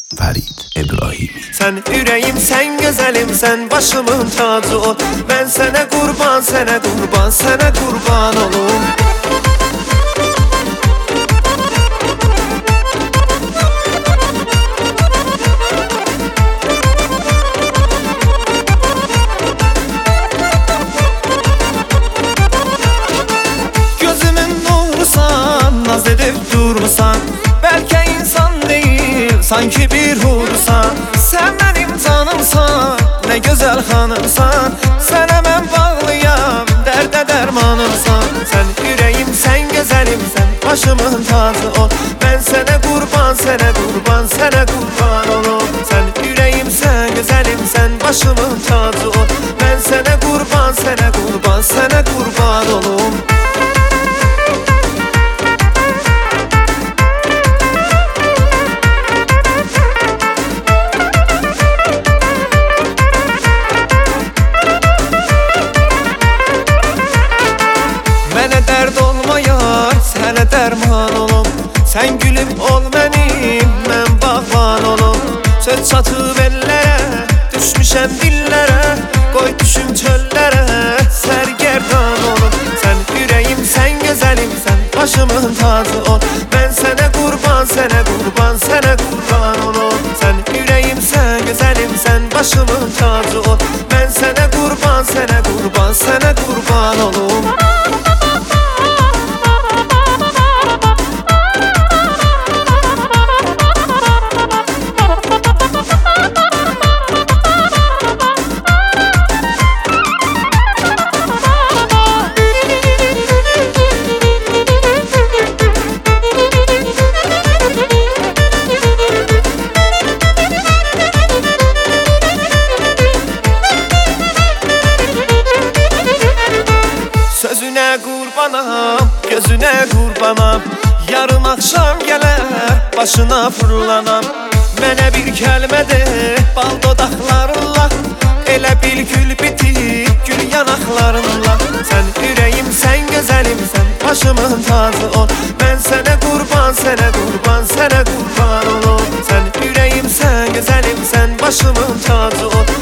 Farid İbrahimi. Sen yüreğim, sen güzelim, sen başımın tacı ol. Ben sana kurban, sana kurban, sana kurban olum. Gözümün nurusan, naz edip durmasan, belki insan değil, sanki bir hursan. Sen benim canımsan, ne güzel hanımsan. Sana ben bağlıyam, derde dermanımsan. Sen yüreğim, sen güzelim, sen başımın tacı ol. Ben sana kurban, sana kurban, sana kurban olum. Sen yüreğim, sen güzelim, sen başımın tacı ol. Ben sana kurban, sana kurban, sana kurban olum. Mənə dərd olmayar, sənə dərman olum. Sən gülüm ol mənim, mən bağban olum. Söz çatıb ellərə, düşmüşəm dillərə. Qoy düşüm çöllərə, sərgərdan olum. Sən yüreğim, sən gözəlim, sən başımın tacı ol. Mən sənə qurban, sənə qurban, sənə qurban olum. Sən yüreğim, sən gözəlim, sən başımın tacı ol. Mən sənə qurban, sənə qurban, sənə qurban olum. Sözüne qurbanam, gözüne qurbanam. Yarın axşam gələr, başına fırlanam. Mənə bir kəlmə de, bal dodaqlarınla. Elə bil gül bitib, gül yanaqlarınla. Sən yüreğim, sən gözəlim, sən başımın tacı ol. Mən sənə qurban, sənə qurban, sənə qurban olum. Sən yüreğim, sən gözəlim, sən başımın tacı ol.